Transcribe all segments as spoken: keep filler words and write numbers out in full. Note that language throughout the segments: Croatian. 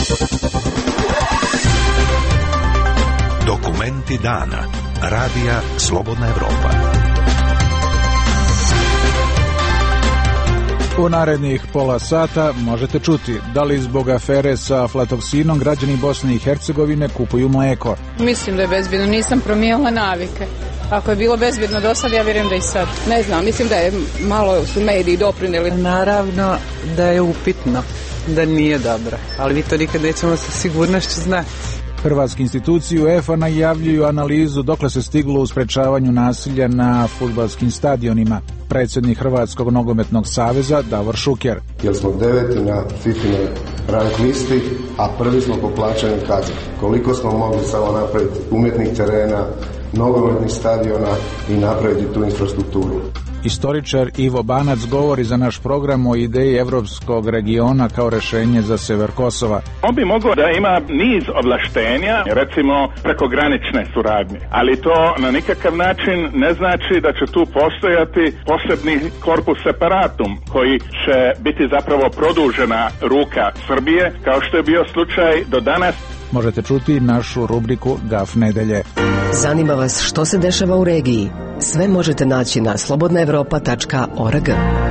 Dokumenti dana. Radija Slobodna Evropa. U narednih pola sata možete čuti da li zbog afere sa aflatoksinom građani Bosne i Hercegovine kupuju mlijeko. Mislim da je bezbjedno, nisam promijenila navike. Ako je bilo bezbjedno do sad, ja vjerujem da i sad. Ne znam, mislim da je malo su mediji doprinijeli. Naravno da je upitno, da nije dobro, ali vi to nikad nećemo sa sigurnošću znati. Hrvatske institucije UEFA najavljuju analizu dokle se stiglo u sprečavanju nasilja na fudbalskim stadionima. Predsjednik Hrvatskog nogometnog saveza Davor Šuker. Jer smo deveti na FIFINoj rank listi, a prvi smo po plaćanju kazni. Koliko smo mogli samo napraviti umjetnih terena, nogometnih stadiona i napraviti tu infrastrukturu. Istoričar Ivo Banac govori za naš program o ideji evropskog regiona kao rješenje za sever Kosova. On bi mogao da ima niz ovlaštenja, recimo prekogranične suradnje, ali to na nikakav način ne znači da će tu postojati posebni korpus separatum koji će biti zapravo produžena ruka Srbije, kao što je bio slučaj do danas. Možete čuti našu rubriku Gaf nedelje. Zanima vas što se dešava u regiji? Sve možete naći na slobodna evropa tačka org.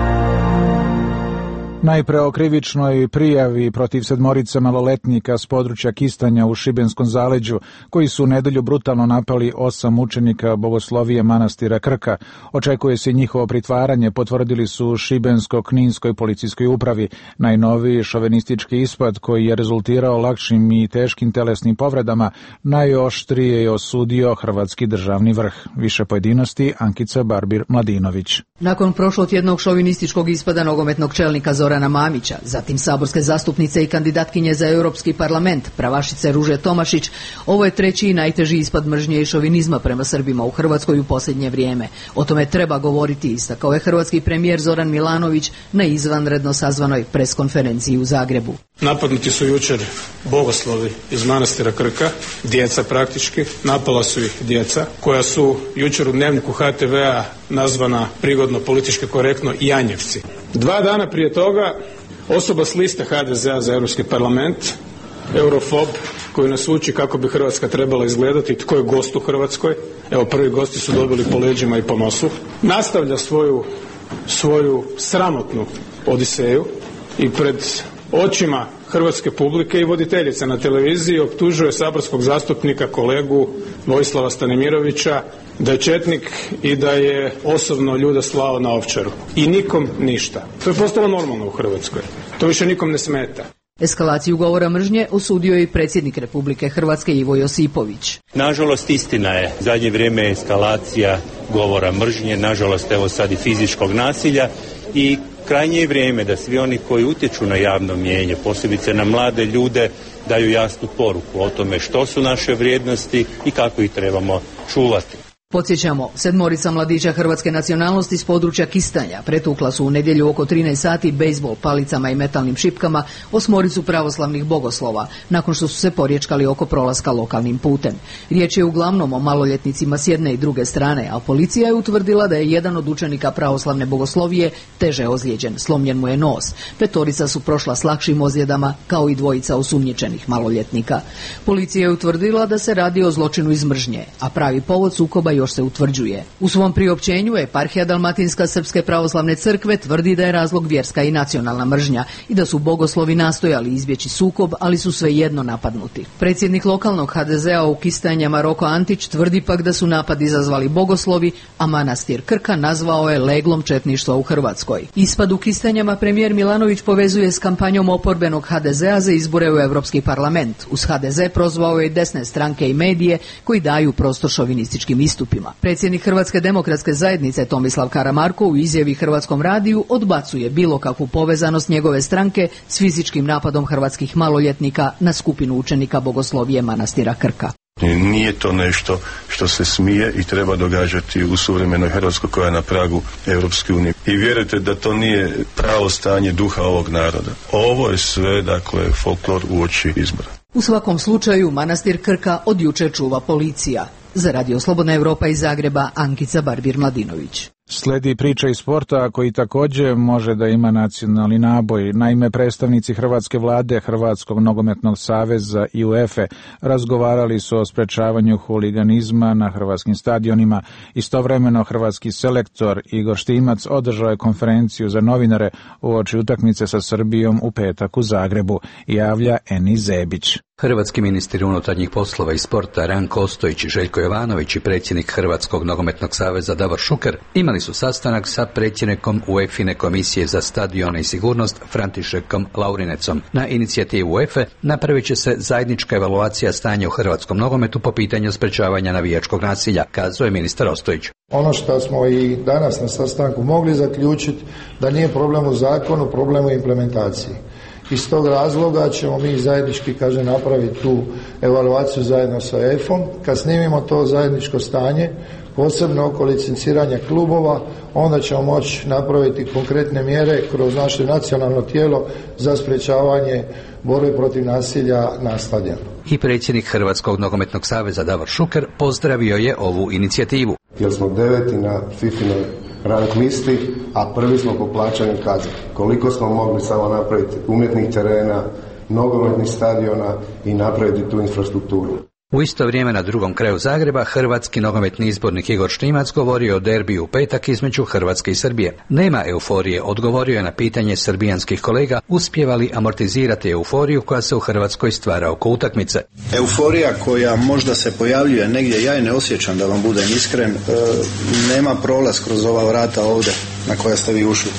Najpre o krivičnoj prijavi protiv sedmorice maloletnika s područja Kistanja u Šibenskom zaleđu, koji su u nedelju brutalno napali osam učenika bogoslovije manastira Krka. Očekuje se njihovo pritvaranje, potvrdili su u Šibensko-Kninskoj policijskoj upravi. Najnoviji šovinistički ispad, koji je rezultirao lakšim i teškim telesnim povredama, najoštrije je osudio hrvatski državni vrh. Više pojedinosti Ankica Barbir-Mladinović. Nakon prošlotjednog šovinističkog ispada nogometnog čelnika Zorana Mamića, zatim saborske zastupnice i kandidatkinje za Europski parlament, pravašice Ruže Tomašić, ovo je treći i najteži ispad mržnje i šovinizma prema Srbima u Hrvatskoj u posljednje vrijeme. O tome treba govoriti, istakao je hrvatski premijer Zoran Milanović na izvanredno sazvanoj preskonferenciji u Zagrebu. Napadnuti su jučer bogoslovi iz manastira Krka, djeca praktički, napala su ih djeca, koja su jučer u dnevniku ha te vea nazvana prigodno politički korektno Janjevci. Dva dana prije toga osoba s liste ha de zea za Europski parlament, eurofob, koji nas uči kako bi Hrvatska trebala izgledati, tko je gost u Hrvatskoj, evo prvi gosti su dobili po leđima i po nosu, nastavlja svoju, svoju sramotnu odiseju i pred očima hrvatske publike i voditeljice na televiziji optužuje saborskog zastupnika kolegu Vojislava Stanimirovića da je četnik i da je osobno ljude slao na Ovčaru. I nikom ništa. To je postalo normalno u Hrvatskoj. To više nikom ne smeta. Eskalaciju govora mržnje osudio je i predsjednik Republike Hrvatske Ivo Josipović. Nažalost, istina je, zadnje vrijeme je eskalacija govora mržnje, nažalost evo sad i fizičkog nasilja i krajnje je vrijeme da svi oni koji utječu na javno mnijenje, posebice na mlade ljude, daju jasnu poruku o tome što su naše vrijednosti i kako ih trebamo čuvati. Podsjećamo, sedmorica mladića hrvatske nacionalnosti s područja Kistanja pretukla su u nedjelju oko trinaest sati bejzbol palicama i metalnim šipkama osmoricu pravoslavnih bogoslova, nakon što su se porječkali oko prolaska lokalnim putem. Riječ je uglavnom o maloljetnicima s jedne i druge strane, a policija je utvrdila da je jedan od učenika pravoslavne bogoslovije teže ozlijeđen, slomljen mu je nos. Petorica su prošla s lakšim ozljedama, kao i dvojica osumnjičenih maloljetnika. Policija je utvrdila da se radi o zločinu iz mržnje, a pravi povod sukoba još se utvrđuje. U svom priopćenju Eparhija Dalmatinska Srpske pravoslavne crkve tvrdi da je razlog vjerska i nacionalna mržnja i da su bogoslovi nastojali izbjeći sukob, ali su svejedno napadnuti. Predsjednik lokalnog ha de zea u Kistanjama Roko Antić tvrdi pak da su napad izazvali bogoslovi, a manastir Krka nazvao je leglom četništva u Hrvatskoj. Ispad u Kistanjama premijer Milanović povezuje s kampanjom oporbenog ha de zea za izbore u Europski parlament. Uz ha de ze prozvao je i desne stranke i medije koji daju prostor šovinističkim istupima. Predsjednik Hrvatske demokratske zajednice Tomislav Karamarko u izjavi Hrvatskom radiju odbacuje bilo kakvu povezanost njegove stranke s fizičkim napadom hrvatskih maloljetnika na skupinu učenika bogoslovije manastira Krka. Nije to nešto što se smije i treba događati u suvremenoj Hrvatskoj koja je na pragu Europske unije. I vjerujte da to nije pravo stanje duha ovog naroda. Ovo je sve, dakle, folklor uoči izbora. U svakom slučaju manastir Krka od jučer čuva policija. Za Radio Slobodna Evropa iz Zagreba, Ankica Barbir-Mladinović. Sledi priča iz sporta koji također može da ima nacionalni naboj. Naime, predstavnici hrvatske vlade, Hrvatskog nogometnog saveza i UEFA razgovarali su o sprečavanju huliganizma na hrvatskim stadionima. Istovremeno hrvatski selektor Igor Štimac održao je konferenciju za novinare uoči utakmice sa Srbijom u petak u Zagrebu, javlja Enis Zebić. Hrvatski ministri unutarnjih poslova i sporta Ranko Ostojić i Željko Jovanović i predsjednik Hrvatskog nogometnog saveza Davor Šuker imali su sastanak sa predsjednikom UEFA-ine komisije za stadione i sigurnost Františekom Laurinecom. Na inicijativu UEFA napravit će se zajednička evaluacija stanja u hrvatskom nogometu po pitanju sprečavanja navijačkog nasilja, kazao je ministar Ostojić. Ono što smo i danas na sastanku mogli zaključiti da nije problem u zakonu, problem u implementaciji. Iz tog razloga ćemo mi zajednički, kaže, napraviti tu evaluaciju zajedno sa E F-om. Kad snimimo to zajedničko stanje, posebno oko licenciranja klubova, onda ćemo moći napraviti konkretne mjere kroz naše nacionalno tijelo za sprečavanje borbe protiv nasilja na stadionu. I predsjednik Hrvatskog nogometnog saveza Davor Šuker pozdravio je ovu inicijativu. Jer smo deveti na FIFInoj rank listi, a prvi smo po plaćanju kazni. Koliko smo mogli samo napraviti umjetnih terena, nogometnih stadiona i napraviti tu infrastrukturu. U isto vrijeme na drugom kraju Zagreba hrvatski nogometni izbornik Igor Štimac govorio o derbiju u petak između Hrvatske i Srbije. Nema euforije, odgovorio je na pitanje srbijanskih kolega uspijeva li amortizirati euforiju koja se u Hrvatskoj stvara oko utakmice. Euforija koja možda se pojavljuje negdje, ja je ne osjećam, da vam budem iskren, e, nema prolaz kroz ova vrata ovdje na koja ste vi ušli.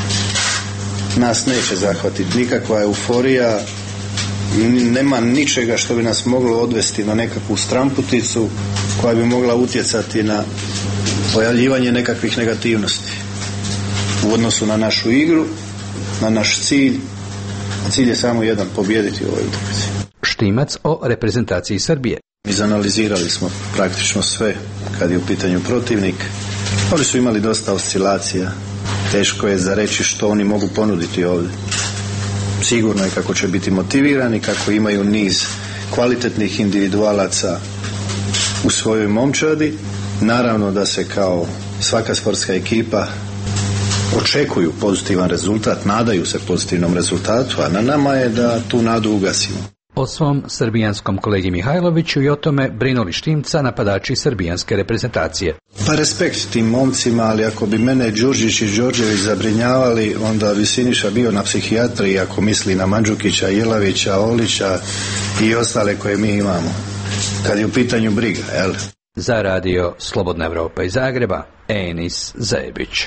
Nas neće zahvatiti nikakva euforija. Nema ničega što bi nas moglo odvesti na nekakvu stramputicu koja bi mogla utjecati na pojavljivanje nekakvih negativnosti u odnosu na našu igru, na naš cilj. A cilj je samo jedan, pobijediti u ovoj utakmici. Štimac o reprezentaciji Srbije. Izanalizirali smo praktično sve kad je u pitanju protivnik. Oni su imali dosta oscilacija. Teško je za reći što oni mogu ponuditi ovdje. Sigurno je kako će biti motivirani, kako imaju niz kvalitetnih individualaca u svojoj momčadi. Naravno da se kao svaka sportska ekipa očekuju pozitivan rezultat, nadaju se pozitivnom rezultatu, a na nama je da tu nadu ugasimo. O svom srbijanskom kolegi Mihajloviću i o tome brinuli Štimca napadači srbijanske reprezentacije. Pa respekt tim momcima, ali ako bi mene Đurđić i Đorđević zabrinjavali, onda bi Siniša bio na psihijatriji ako misli na Mandžukića, Jelavića, Olića i ostale koje mi imamo. Kad je u pitanju briga, jel? Za radio Slobodna Evropa iz Zagreba, Enis Zebić.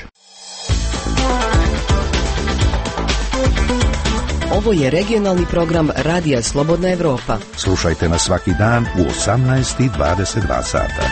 Ovo je regionalni program Radija Slobodna Evropa. Slušajte nas svaki dan u osamnaest i dvadeset dva sata.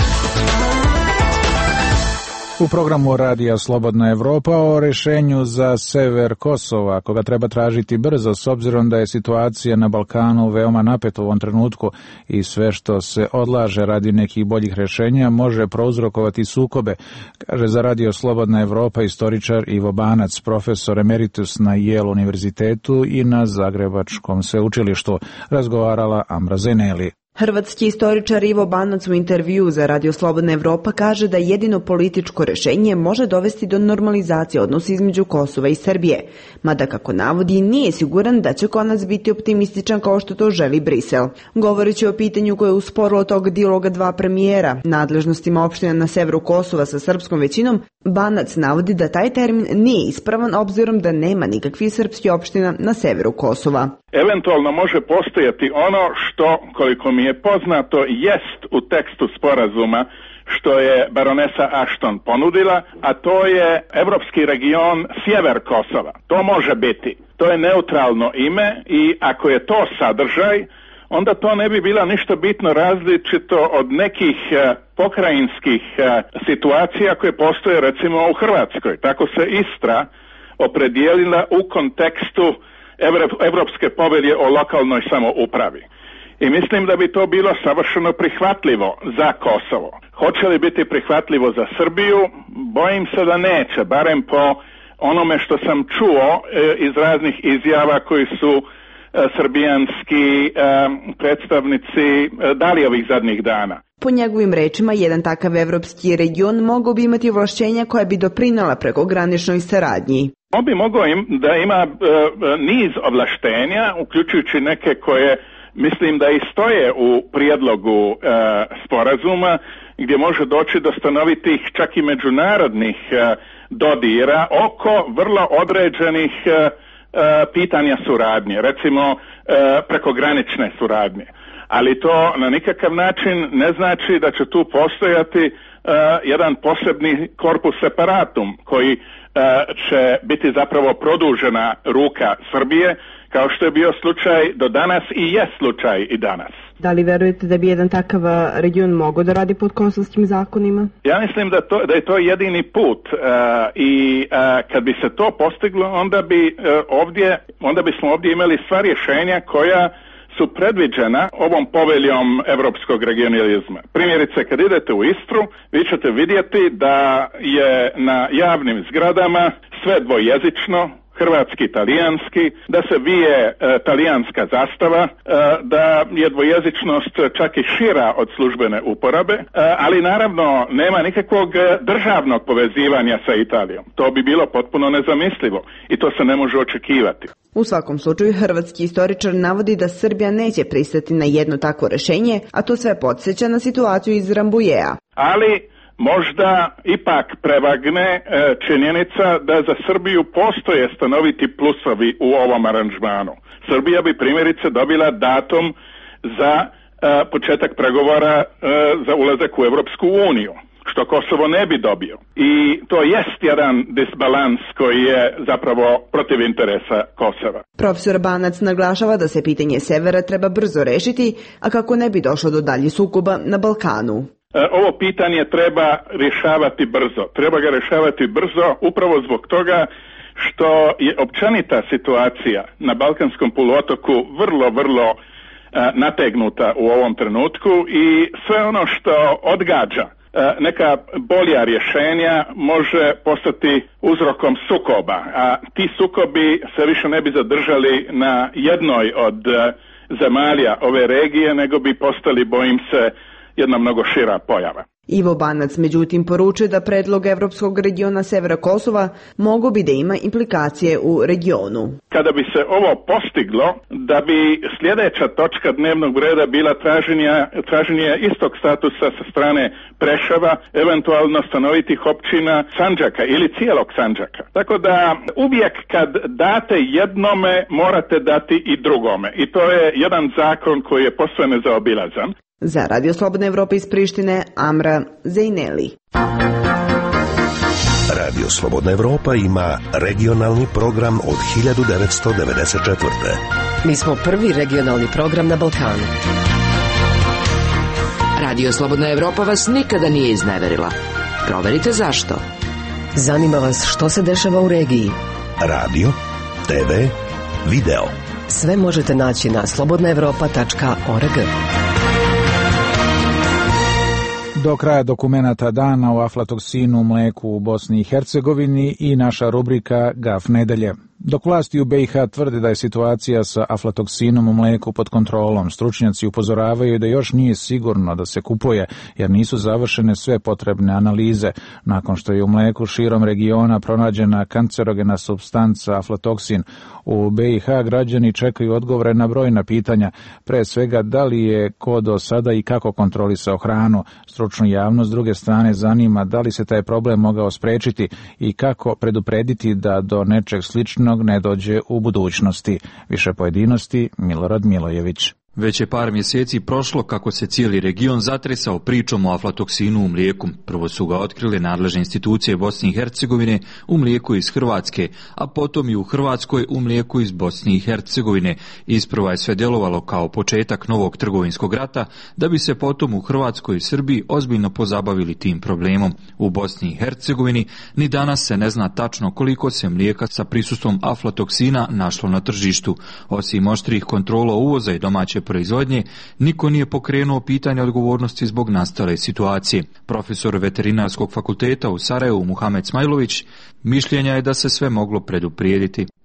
U programu Radija Slobodna Evropa o rješenju za sever Kosova, koga treba tražiti brzo s obzirom da je situacija na Balkanu veoma napeta u ovom trenutku i sve što se odlaže radi nekih boljih rješenja može prouzrokovati sukobe, kaže za Radio Slobodna Evropa istoričar Ivo Banac, profesor emeritus na Yale univerzitetu i na Zagrebačkom sveučilištu, razgovarala Amra Zeneli. Hrvatski istoričar Ivo Banac u intervju za Radio Slobodna Evropa kaže da jedino političko rješenje može dovesti do normalizacije odnosa između Kosova i Srbije, mada kako navodi nije siguran da će konac biti optimističan kao što to želi Brisel. Govoreći o pitanju koje je usporilo tog dijaloga dva premijera, nadležnostima opština na severu Kosova sa srpskom većinom, Banac navodi da taj termin nije ispravan obzirom da nema nikakvih srpskih opština na severu Kosova. Eventualno može postojati ono što, koliko mi je poznato, jest u tekstu sporazuma što je baronesa Ashton ponudila, a to je evropski region sjever Kosova. To može biti. To je neutralno ime i ako je to sadržaj, onda to ne bi bila ništa bitno različito od nekih pokrajinskih situacija koje postoje recimo u Hrvatskoj. Tako se Istra opredijelila u kontekstu Evropske povelje o lokalnoj samoupravi. I mislim da bi to bilo savršeno prihvatljivo za Kosovo. Hoće li biti prihvatljivo za Srbiju? Bojim se da neće, barem po onome što sam čuo iz raznih izjava koji su srbijanski predstavnici dali ovih zadnjih dana. Po njegovim rečima, jedan takav evropski region mogao bi imati ovlašćenja koja bi doprinela prekograničnoj saradnji. On bi mogao im, da ima e, niz ovlaštenja, uključujući neke koje mislim da i stoje u prijedlogu e, sporazuma, gdje može doći do stanovitih čak i međunarodnih e, dodira oko vrlo određenih e, e, pitanja suradnje, recimo e, prekogranične suradnje. Ali to na nikakav način ne znači da će tu postojati e, jedan posebni korpus separatum koji e, će biti zapravo produžena ruka Srbije, kao što je bio slučaj do danas i je slučaj i danas. Da li verujete da bi jedan takav region mogao da radi pod kosovskim zakonima? Ja mislim da, to, da je to jedini put uh, i uh, kad bi se to postiglo, onda bi uh, ovdje, onda bismo ovdje imali sva rješenja koja su predviđena ovom poveljom evropskog regionalizma. Primjerice, kad idete u Istru, vi ćete vidjeti da je na javnim zgradama sve dvojezično, hrvatski, talijanski, da se vije e, talijanska zastava, e, da je dvojezičnost čak i šira od službene uporabe, e, ali naravno nema nikakvog državnog povezivanja sa Italijom. To bi bilo potpuno nezamislivo i to se ne može očekivati. U svakom slučaju, hrvatski istoričar navodi da Srbija neće pristati na jedno takvo rješenje, a to sve podsjeća na situaciju iz Rambujea. Ali možda ipak prevagne e, činjenica da za Srbiju postoje stanoviti plusovi u ovom aranžmanu. Srbija bi primjerice dobila datum za e, početak pregovora e, za ulazak u Europsku uniju, što Kosovo ne bi dobio. I to jest jedan disbalans koji je zapravo protiv interesa Kosova. Profesor Banac naglašava da se pitanje severa treba brzo rešiti, a kako ne bi došlo do daljih sukoba na Balkanu. Ovo pitanje treba rješavati brzo. Treba ga rješavati brzo upravo zbog toga što je općenita situacija na Balkanskom poluotoku vrlo, vrlo uh, nategnuta u ovom trenutku i sve ono što odgađa uh, neka bolja rješenja može postati uzrokom sukoba, a ti sukobi se više ne bi zadržali na jednoj od uh, zemalja ove regije, nego bi postali, bojim se, jedna mnogo šira pojava. Ivo Banac međutim poručuje da predlog Evropskog regiona Severa Kosova mogu bi da ima implikacije u regionu. Kada bi se ovo postiglo, da bi sljedeća točka dnevnog reda bila traženje, traženje istog statusa sa strane Preševa, eventualno stanovitih općina Sandžaka ili cijelog Sandžaka. Tako da uvijek kad date jednome, morate dati i drugome. I to je jedan zakon koji je posve nezaobilazan. Za Radio Slobodna Evropa iz Prištine, Amra Zejneli. Radio Slobodna Evropa ima regionalni program od hiljadu devetsto devedeset četvrte. Mi smo prvi regionalni program na Balkanu. Radio Slobodna Evropa vas nikada nije izneverila. Proverite zašto. Zanima vas što se dešava u regiji. Radio, te ve, video. Sve možete naći na slobodna evropa tačka org. Do kraja dokumenata dana o aflatoksinu u mleku u Bosni i Hercegovini i naša rubrika Gaf nedelje. Dok vlasti u be i ha tvrde da je situacija sa aflatoksinom u mleku pod kontrolom, stručnjaci upozoravaju da još nije sigurno da se kupuje, jer nisu završene sve potrebne analize. Nakon što je u mleku širom regiona pronađena kancerogena supstanca aflatoksin, u be i ha građani čekaju odgovore na brojna pitanja, pre svega da li je ko do sada i kako kontrolisao hranu. Stručnu javnost s druge strane zanima da li se taj problem mogao sprečiti i kako preduprediti da do nečeg sličnog ne dođe u budućnosti. Više pojedinosti, Milorad Milojević. Već je par mjeseci prošlo kako se cijeli region zatresao pričom o aflatoksinu u mlijeku. Prvo su ga otkrile nadležne institucije Bosne i Hercegovine u mlijeku iz Hrvatske, a potom i u Hrvatskoj u mlijeku iz Bosne i Hercegovine. Isprva je sve djelovalo kao početak novog trgovinskog rata, da bi se potom u Hrvatskoj i Srbiji ozbiljno pozabavili tim problemom. U Bosni i Hercegovini ni danas se ne zna tačno koliko se mlijeka sa prisustvom aflatoksina našlo na tržištu. Osim oštrih kontrola uvoza i domaće proizvodnje, niko nije pokrenuo pitanje odgovornosti zbog nastale situacije. Profesor veterinarskog fakulteta u Sarajevu Muhamed Smajlović mišljenja je da se sve moglo preduprijediti.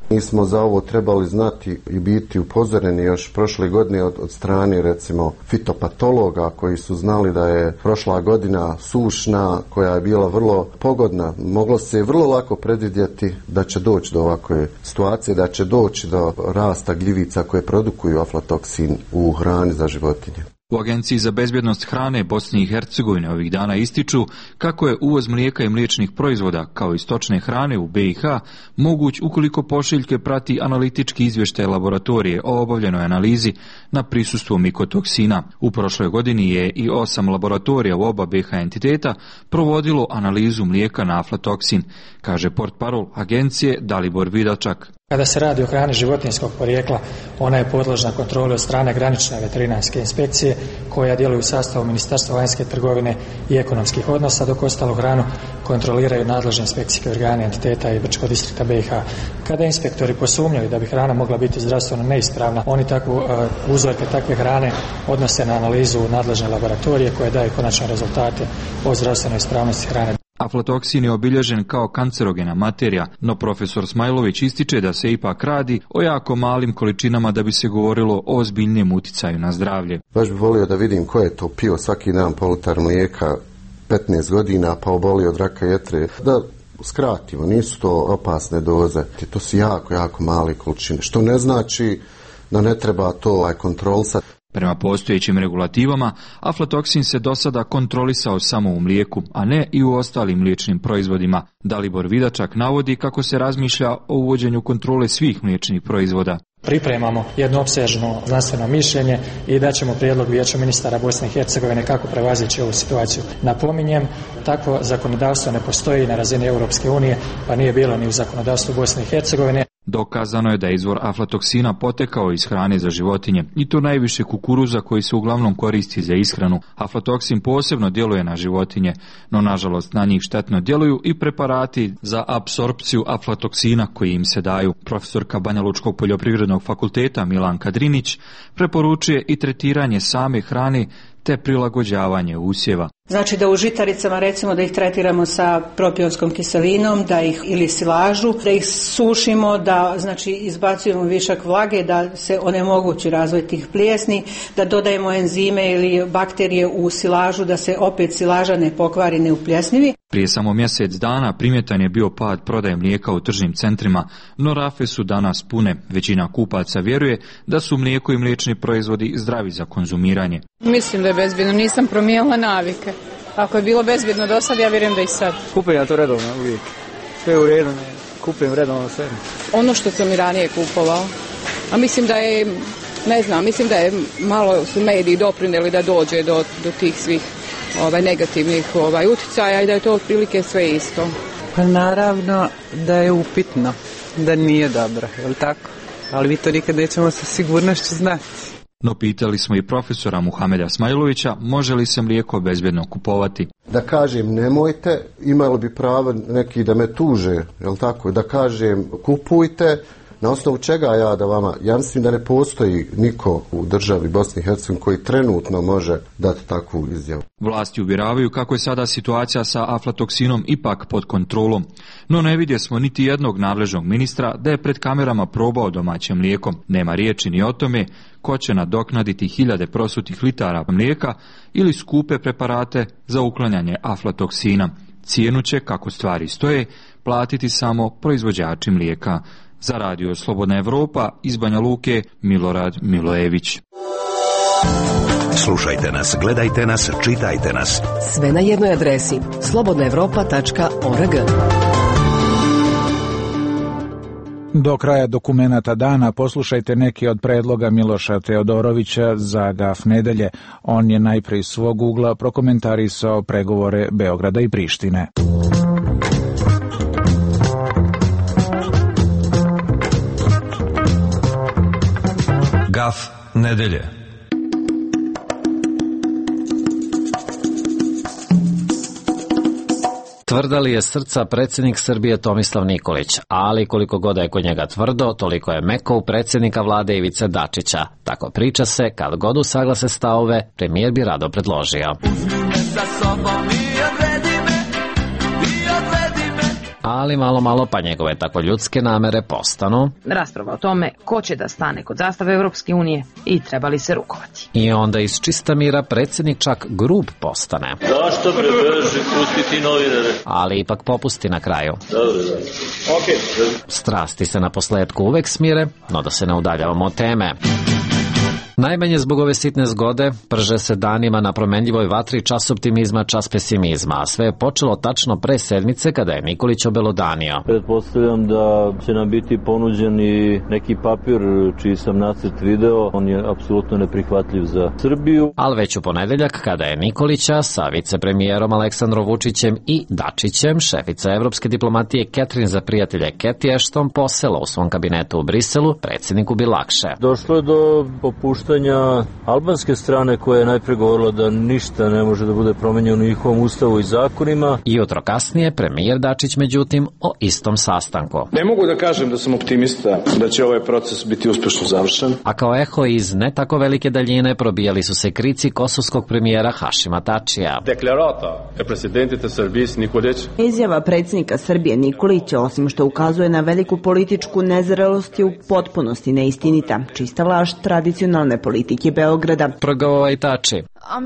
Mi smo za ovo trebali znati i biti upozoreni još prošle godine od, od strane recimo fitopatologa koji su znali da je prošla godina sušna, koja je bila vrlo pogodna. Moglo se vrlo lako predvidjeti da će doći do ovakve situacije, da će doći do rasta gljivica koje produkuju aflatoksin u hrani za životinje. U Agenciji za bezbjednost hrane Bosne i Hercegovine ovih dana ističu kako je uvoz mlijeka i mliječnih proizvoda kao i stočne hrane u B i H moguć ukoliko pošiljke prati analitički izvještaj laboratorije o obavljenoj analizi na prisustvo mikotoksina. U prošloj godini je i osam laboratorija u oba B i H entiteta provodilo analizu mlijeka na aflatoksin, kaže portparol agencije Dalibor Vidačak. Kada se radi o hrani životinjskog porijekla, ona je podložna kontroli od strane granične veterinarske inspekcije koja djeluje u sastavu Ministarstva vanjske trgovine i ekonomskih odnosa, dok ostalu hranu kontroliraju nadležne inspekcijske organe entiteta i Brčkog distrikta B i H. Kada inspektori posumnjaju da bi hrana mogla biti zdravstveno neispravna, oni takvu uh, uzorke takve hrane odnose na analizu nadležne laboratorije koje daju konačne rezultate o zdravstvenoj ispravnosti hrane. Aflatoksin je obilježen kao kancerogena materija, no profesor Smajlović ističe da se ipak radi o jako malim količinama da bi se govorilo o ozbiljnijem uticaju na zdravlje. Baš bih volio da vidim ko je to pio svaki dan pol litar mlijeka petnaest godina pa obolio od raka jetre. Da skratimo, nisu to opasne doze, to su jako, jako male količine, što ne znači da ne treba to kontrolisati. Prema postojećim regulativama, aflatoksin se do sada kontrolisao samo u mlijeku, a ne i u ostalim mliječnim proizvodima. Dalibor Vidačak navodi kako se razmišlja o uvođenju kontrole svih mliječnih proizvoda. Pripremamo jedno opsežno znanstveno mišljenje i daćemo prijedlog Vijeću ministara Bosne i Hercegovine kako prevazići ovu situaciju. Napominjem, takvo zakonodavstvo ne postoji na razini Europske unije, pa nije bilo ni u zakonodavstvu Bosne i Hercegovine. Dokazano je da je izvor aflatoksina potekao iz hrane za životinje, i to najviše kukuruza koji se uglavnom koristi za ishranu. Aflatoksin posebno djeluje na životinje, no nažalost na njih štetno djeluju i preparati za apsorpciju aflatoksina koji im se daju. Profesorka Banjalučkog poljoprivrednog fakulteta Milanka Drinić preporučuje i tretiranje same hrane te prilagođavanje usjeva. Znači da u žitaricama recimo da ih tretiramo sa propionskom kiselinom, da ih ili silažu, da ih sušimo, da znači izbacujemo višak vlage, da se onemogući razvoj tih plijesni, da dodajemo enzime ili bakterije u silažu, da se opet silaža ne pokvari, ne upljesnivi. Prije samo mjesec dana primjetan je bio pad prodaje mlijeka u tržnim centrima, no rafe su danas pune. Većina kupaca vjeruje da su mlijeko i mliječni proizvodi zdravi za konzumiranje. Mislim da je bezbjedno, nisam promijenila navike. Ako je bilo bezbjedno do sad, ja vjerujem da i sad. Kupim ja to redovno uvijek. Sve u redu, ne. Kupim redovno sve. Ono što sam i ranije kupovao. A mislim da je, ne znam, mislim da je malo su mediji doprinijeli da dođe do, do tih svih ovaj, negativnih ovaj, uticaja i da je to otprilike sve isto. Pa naravno da je upitno, da nije dobro, je li tako? Ali vi to nikad nećemo sa sigurnošću znati. No pitali smo i profesora Muhameda Smajlovića može li se mlijeko bezbjedno kupovati. Da kažem nemojte, imali bi pravo neki da me tuže, jel tako? Da kažem kupujte, na osnovu čega ja da vama, ja mislim da ne postoji niko u državi Bosne i Hercegovine koji trenutno može dati takvu izjavu. Vlasti uvjeravaju kako je sada situacija sa aflatoksinom ipak pod kontrolom, no ne vidje smo niti jednog nadležnog ministra da je pred kamerama probao domaće mlijeko. Nema riječi ni o tome ko će nadoknaditi hiljade prosutih litara mlijeka ili skupe preparate za uklanjanje aflatoksina. Cijenu će, kako stvari stoje, platiti samo proizvođači mlijeka. Za radio Slobodna Evropa iz Banja Luke, Milorad Milojević. Slušajte nas, gledajte nas, čitajte nas. Sve na jednoj adresi slobodna evropa tačka org. Do kraja dokumenata dana poslušajte neki od predloga Miloša Teodorovića za Gaf nedelje. On je najprije iz svog ugla prokomentarisao pregovore Beograda i Prištine. Gaf nedelje. Tvrda li je srca predsjednik Srbije Tomislav Nikolić, ali koliko god je kod njega tvrdo, toliko je meko u predsjednika vlade Ivice Dačića. Tako priča se, kad god usaglase stavove, premijer bi rado predložio. ali malo malo pa njegove tako ljudske namere postanu rasprava o tome ko će da stane kod zastave Evropske unije i treba li se rukovati. I onda iz čista mira predsjednik čak grub postane. Zašto prebrži pustiti novinare? Ali ipak popusti na kraju. Dobro, dobro. Okay. Strasti se na posledku uvek smire, no da se ne udaljavamo od teme. Najmanje zbog ove sitne zgode prže se danima na promenljivoj vatri čas optimizma, čas pesimizma, a sve je počelo tačno pre sedmice kada je Nikolić obelodanio. Pretpostavljam da će nam biti ponuđen i neki papir čiji sam nacrt video, on je apsolutno neprihvatljiv za Srbiju. Ali već u ponedeljak kada je Nikolića sa vicepremijerom Aleksandrom Vučićem i Dačićem, šefica evropske diplomatije Catherine za prijatelje Cathy Ashton posela u svom kabinetu u Briselu, predsjedniku bi lakše. Došlo je do popuštenja albanske strane koja je najpre govorila da ništa ne može da bude promenjeno u njihovom ustavu i zakonima. Jutro kasnije premijer Dačić međutim o istom sastanku. Ne mogu da kažem da sam optimista da će ovaj proces biti uspešno završen. A kao eho iz ne tako velike daljine probijali su se krici kosovskog premijera Hašima Tačija. Deklarata e presidentite Srbije Nikolić. Izjava predsjednika Srbije Nikolića, osim što ukazuje na veliku političku nezrelost, je u potpunosti neistinita. Čista laž tradicionalne politike Beograda. Progao i Tači.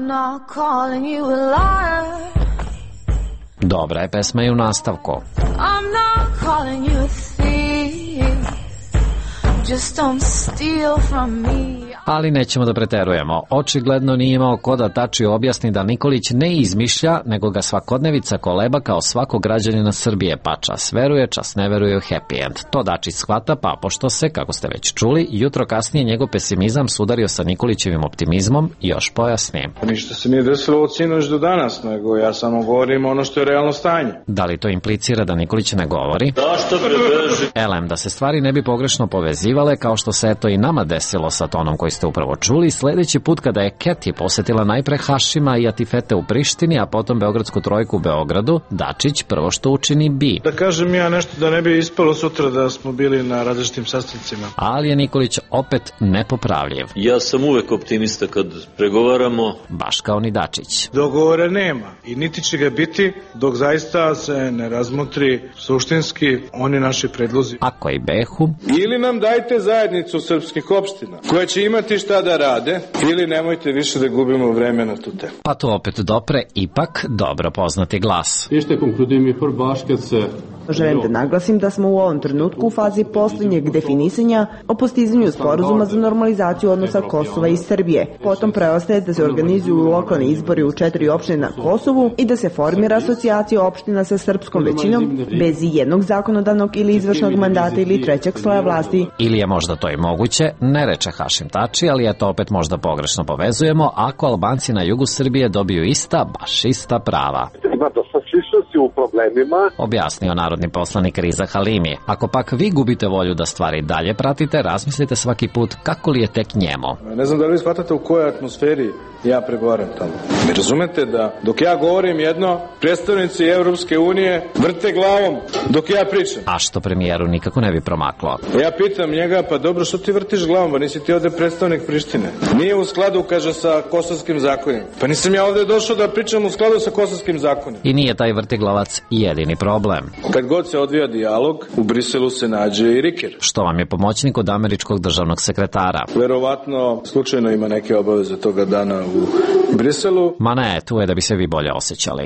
Dobra je pesma i u nastavku. I'm not calling you a thief. Just don't steal from me. Ali nećemo da preterujemo. Očigledno nije imao ko da Tači objasni da Nikolić ne izmišlja, nego ga svakodnevica koleba kao svakog građanina Srbije, pa čas veruje, čas ne veruje u happy end. To Dačić shvata, pa pošto se, kako ste već čuli, jutro kasnije njegov pesimizam sudario sa Nikolićevim optimizmom, još pojasni. Ništa se nije desilo od sinoć do danas, nego ja samo govorim ono što je realno stanje. Da li to implicira da Nikolić ne govori? Zašto prebeži? Elem, da se stvari ne bi pogrešno povezivale, kao što se eto i nama desilo sa tonom koji ste upravo čuli, sledeći put kada je Cathy posetila najpre Hašima i Atifete u Prištini, a potom Beogradsku trojku u Beogradu, Dačić prvo što učini bi. Da kažem ja nešto da ne bi ispalo sutra da smo bili na različitim sastancima. Ali je Nikolić opet nepopravljiv. Ja sam uvek optimista kad pregovaramo. Baš kao ni Dačić. Dogovore nema i niti će ga biti dok zaista se ne razmotri suštinski oni naši predlozi. Ako i behu. Ili nam dajte zajednicu srpskih opština koja će imati šta da rade, ili nemojte više da gubimo vreme na tu temu. Pa to opet dopre ipak dobro poznati glas. Želim da naglasim da smo u ovom trenutku u fazi posljednjeg definisanja o postizanju sporazuma za normalizaciju odnosa Kosova i Srbije. Potom preostaje da se organizuju lokalni izbori u četiri opštine na Kosovu i da se formira asocijacija opština sa srpskom većinom bez jednog zakonodavnog ili izvršnog mandata ili trećeg sloja vlasti. Ili je možda to i moguće, ne reče Hašim Tači, ali je to opet možda pogrešno povezujemo ako Albanci na jugu Srbije dobiju ista, baš ista prava. Ima dosta sličnosti u problemima, objasnio narodni poslanik Riza Halimi. Ako pak vi gubite volju da stvari dalje pratite, razmislite svaki put kako li je tek njemu. Ne znam da li vi shvatate u kojoj atmosferi ja pregovaram tamo. Mi razumete da dok ja govorim jedno, predstavnici Evropske unije vrte glavom dok ja pričam. A što premijeru nikako ne bi promaklo. Ja pitam njega, pa dobro, što ti vrtiš glavom, pa nisi ti ovde predstavnik Prištine. Nije u skladu, kaže, sa kosovskim zakonima. Pa nisam ja ovde došao da pričam u skladu sa kosovskim zakonima. I nije taj vrtiglavac jedini problem. Kad god se odvija dijalog, u Briselu se nađe i Riker. Što vam je pomoćnik od američkog državnog sekretara. Verovatno, slučajno ima neke obaveze toga dana u Briselu. Ma ne, tu je da bi se vi bolje osjećali.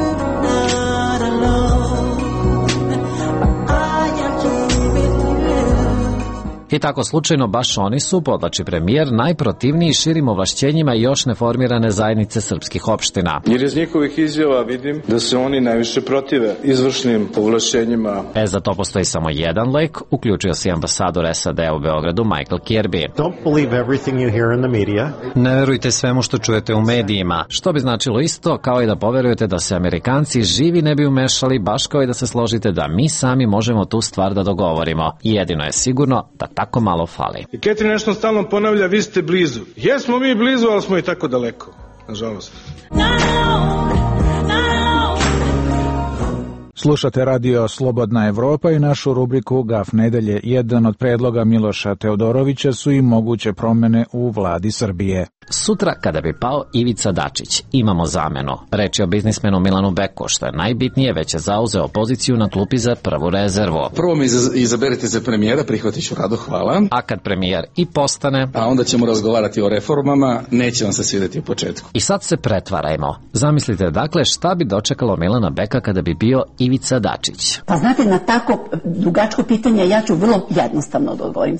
I tako slučajno baš oni su, podlači premijer, najprotivniji širim ovlašćenjima i još neformirane zajednice srpskih opština. Jer iz njihovih izjava vidim da se oni najviše protive izvršnim ovlašćenjima. E, za to postoji samo jedan lek, uključio se ambasador S A D u Beogradu Michael Kirby. Don't believe everything you hear in the media. Ne verujte svemu što čujete u medijima, što bi značilo isto kao i da poverujete da se Amerikanci živi ne bi umešali, baš kao i da se složite da mi sami možemo tu stvar da dogovorimo. I jedino je sigurno da tako malo fali. I Catherine nešto stalno ponavlja, vi ste blizu. Jesmo mi blizu, ali smo i tako daleko. Nažalost. Slušate radio Slobodna Evropa i našu rubriku Gaf nedelje. Jedan od predloga Miloša Teodorovića su i moguće promene u vladi Srbije. Sutra, kada bi pao Ivica Dačić, imamo zamenu. Reč je o biznismenu Milanu Beku, što je najbitnije, već je zauzeo poziciju na klupi za prvu rezervu. Prvo me izaberite za premijera, prihvatit ću rado, hvala. A kad premijer i postane, a onda ćemo razgovarati o reformama, neće vam se svidjeti u početku. I sad se pretvarajmo. Zamislite dakle šta bi dočekalo Milana Beka kada bi bio Ivica Dačić. Pa znate, na tako dugačko pitanje ja ću vrlo jednostavno da odgovorim.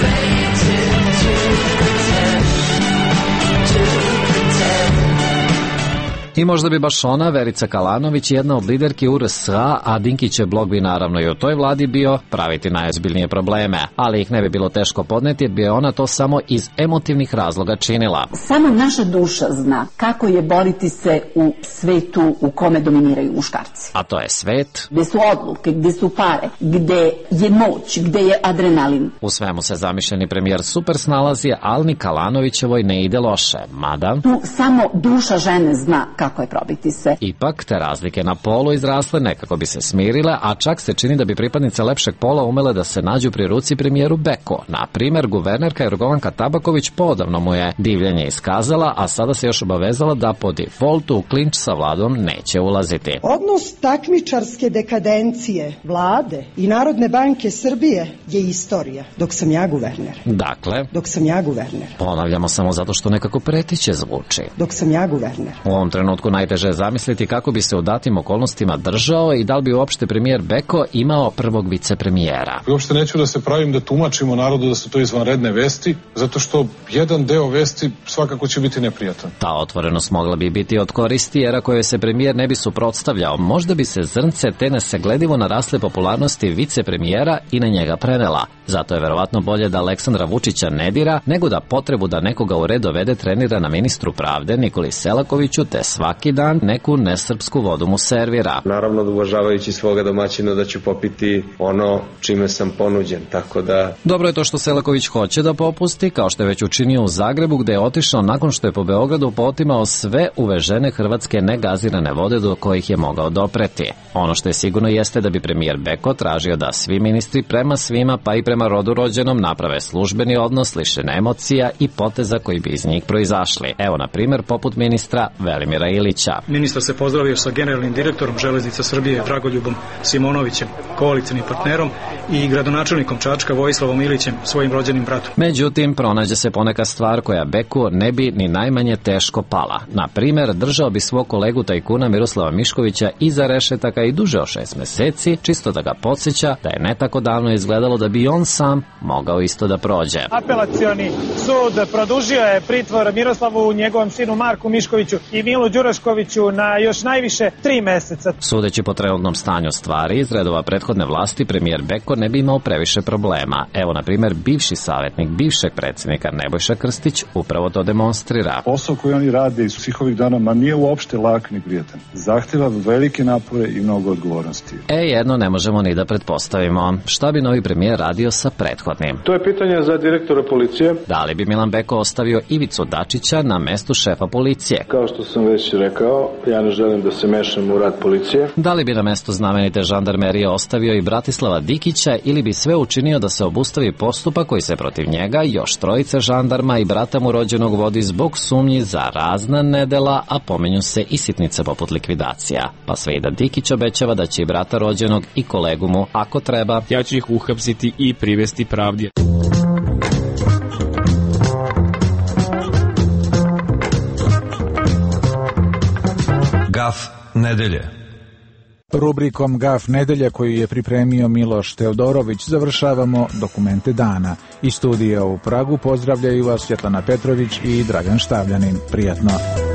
I možda bi baš ona, Verica Kalanović, jedna od liderki U R S A, a Dinkićev blog bi naravno i u toj vladi bio praviti najozbiljnije probleme, ali ih ne bi bilo teško podneti jer bi ona to samo iz emotivnih razloga činila. Samo naša duša zna kako je boriti se u svetu u kome dominiraju muškarci. A to je svet gde su odluke, gde su pare, gde je moć, gde je adrenalin. U svemu se zamišljeni premijer super snalazi, ali ni Kalanovićevoj ne ide loše, mada tu samo duša žene zna kako je probiti se. Ipak te razlike na polu izrasle nekako bi se smirile, a čak se čini da bi pripadnice lepšeg pola umele da se nađu pri ruci premijeru Beko. Na primer, guvernerka Jorgovanka Tabaković podavno mu je divljenje iskazala, a sada se još obavezala da po defaultu u klinč sa vladom neće ulaziti. Odnos takmičarske dekadencije vlade i Narodne banke Srbije je istorija, dok sam ja guverner. Dakle, dok sam ja guverner. Ponavljamo samo zato što nekako pretiće zvuči. Dok sam ja guverner. U ovom trenutku najteže je zamisliti kako bi se u datim okolnostima držao i da li bi uopšte premijer Beko imao prvog vicepremijera. Uopšte neću da se pravim da tumačimo narodu da su to izvanredne vesti, zato što jedan deo vesti svakako će biti neprijatan. Ta otvorenost mogla bi biti od koristi, jer ako joj se premijer ne bi suprotstavljao, možda bi se zrnce te nesagledivo narasle popularnosti vicepremijera i na njega prenela. Zato je verovatno bolje da Aleksandra Vučića ne dira, nego da potrebu da nekoga u red dovede trenira na ministru pravde Nikoli Selakoviću, te svaki dan neku nesrpsku vodu mu servira. Naravno da uvažavajući svoga domaćina da ću popiti ono čime sam ponuđen, tako da... Dobro je to što Selaković hoće da popusti, kao što je već učinio u Zagrebu, gde je otišao nakon što je po Beogradu potimao sve uvežene hrvatske negazirane vode do kojih je mogao dopreti. Ono što je sigurno jeste da bi premijer Beko tražio da svi ministri prema svima, pa i prema rodu rođenom, naprave službeni odnos lišen emocija i poteza koji bi iz njih proizašli. Evo, na primjer, poput ministra Velimira Ilića. Ministar se pozdravio sa generalnim direktorom Železnica Srbije Dragoljubom Simonovićem, koalicionim partnerom, i gradonačelnikom Čačka Vojislavom Ilićem, svojim rođenim bratom. Međutim, pronađe se poneka stvar koja Beku ne bi ni najmanje teško pala. Na primjer, držao bi svog kolegu tajkuna Miroslava Miškovića iza rešetaka i duže od šest meseci, čisto da ga podsjeća da je ne tako davno izgledalo da bi on sam mogao isto da prođe. Apelacioni sud produžio je pritvor Miroslavu, njegovom sinu Marku Miškoviću i Milu Đuraškoviću na još najviše tri meseca. Sudeći po trenutnom stanju stvari, iz redova prethodne vlasti, premijer Beko ne bi imao previše problema. Evo, na primjer, bivši savjetnik bivšeg predsjednika Nebojša Krstić upravo to demonstrira. Posao koji oni rade iz svih ovih dana, ma nije uopšte lak ni prijatan. Zahtjeva velike napore i mnogo odgovornosti. E, jedno ne možemo ni da pretpostavimo. Šta bi novi premijer radio sa prethodnim? To je pitanje za direktora policije. Da li bi Milan Beko ostavio Ivicu Dačića na mestu šefa policije? Kao što sam već rekao, ja ne želim da se mešam u rad policije. Da li bi na mestu znamenite žandarmerije ostavio i Bratislava Dikića ili bi sve učinio da se obustavi postupak koji se protiv njega, još trojice žandarma i brata mu rođenog vodi zbog sumnji za razna nedela, a pomenju se i sitnice poput likvidacija. Pa sve i da Dikić obećava da će i brata rođenog i kolegu mu, ako treba, ja ću ih uhapsiti i privesti pravdi. Gaf nedelje. Rubrikom Gaf nedelja koju je pripremio Miloš Teodorović završavamo dokumente dana. Iz studija u Pragu pozdravljaju vas Svjetlana Petrović i Dragan Štavljanin. Prijatno.